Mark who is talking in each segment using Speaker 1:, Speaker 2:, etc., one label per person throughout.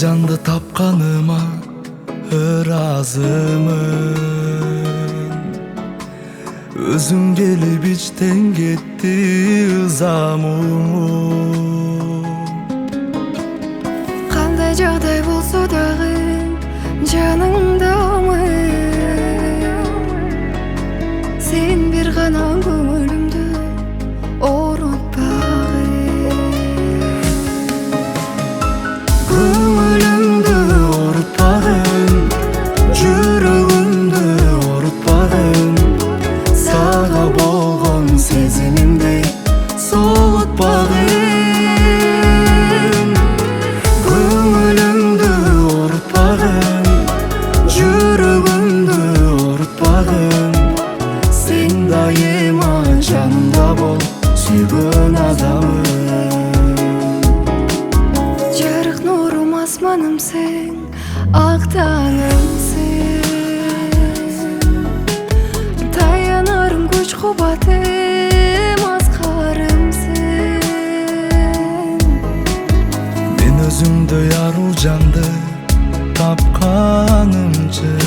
Speaker 1: жанды тапқаныма ыраазымын. Өзүң келип ичтен кетти ызамым.
Speaker 2: Кандай жагдай болсо дагы жаныңдамын. Сен бир гана көңүлүмдү орутпагын.
Speaker 1: Көңүлүмдү орутпагын, жүрөгүмдү орутпагын. Сага болгон сезимимди соғутпагын. Көңүлүмдү орутпагын, жүрөгүмдү орутпагын. Сен дайыма жанымда бол, сүйгөн адамым.
Speaker 2: Жарык нурум асманымсың, ак таңымсың. Таянарым күч кубатым, аскарымсың.
Speaker 1: Мен өзүңдөй аруу жанды тапканым үчүн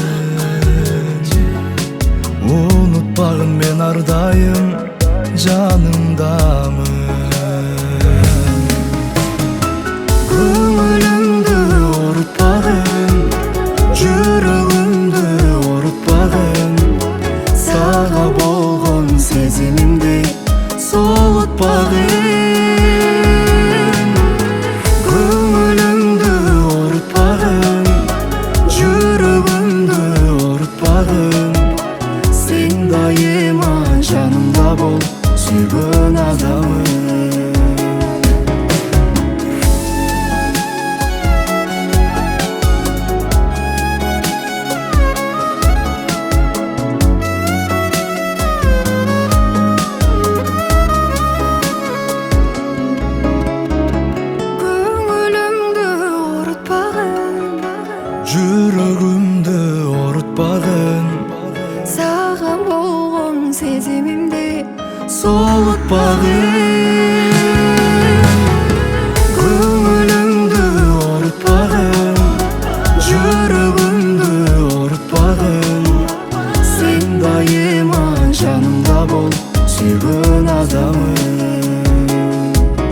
Speaker 1: унутпагын, мен ар дайым жаныңдамын. Көңүлүмдү орутпагын, жүрөгүмдү орутпагын. Сага болгон сезимимди соғутпагын. Көңүлүмдү орутпагын, жүрөгүмдү орутпагын. Сен дайыма жанымда бол, сүйгөн адамым. Жүрөгүмдү орутпагын,
Speaker 2: Сага болгон сезимимди
Speaker 1: соғутпагын. Көңүлүмдү орутпагын, жүрөгүмдү орутпагын. Сен дайыма жанымда бол, сүйгөн адамым.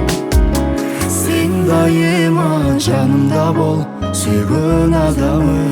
Speaker 1: Сен дайыма жанымда бол, сүйгөн адамым.